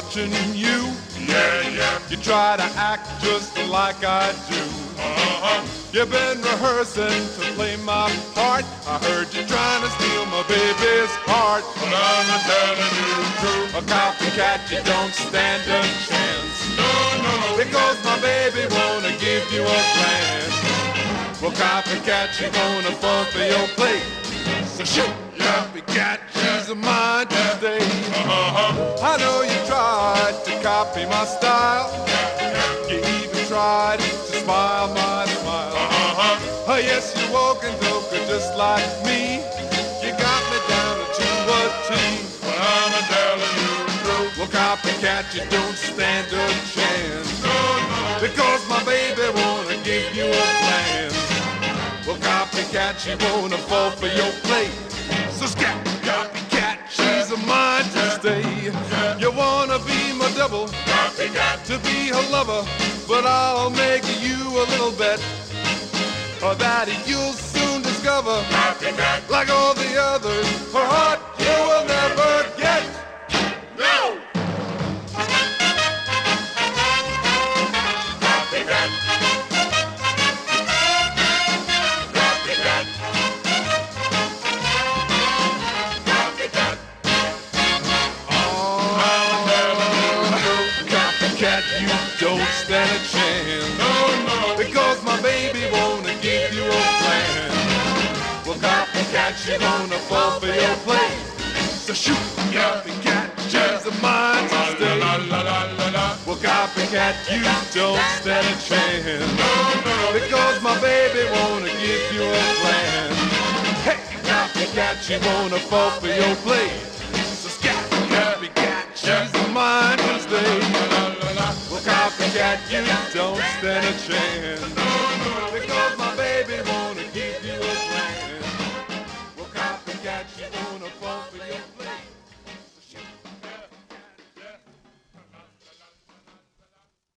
watching you. Yeah, yeah. You try to act just like I do. You've been rehearsing to play my part. I heard you trying to steal my baby's heart. But I'm telling you the truth. A copycat, you don't stand a chance. No, no. Because my baby wanna give you a glance. Well, copycat, you gonna fall for your plate. So shoot, copycat, she's mine to stay. I know you tried to copy my style. You even tried to smile my smile. Oh, yes, you walk and talk just like me. You got me down to a T. But I'm telling you the truth. Well, copycat, you don't stand a chance. No, no. Because my baby wanna give you a plan. Well, copycat, she wanna fall for your plate. So scat, copycat, she's a mine to stay. You wanna be my double, Copycat. to be her lover, but I'll make you a little bet that you'll soon discover, Copycat. like all the others, her heart you will never get. No. Copycat. Copycat. Copycat. Copycat, you don't stand a chance. No, no. Because my baby wanna give you a plan. Well, copycat, she gonna fall for your play. So shoot, copycat, she's a mine to stay. La la la la la. Well, copycat, you don't stand a chance. No, no. Because my baby wanna give you a plan. Hey, copycat, she wanna fall for your play. So scat, copycat, she's a mine to stay. La la la. Well, copycat, you don't stand a chance. Because my baby wanna give you a plan. Well, copycat, she wanna fall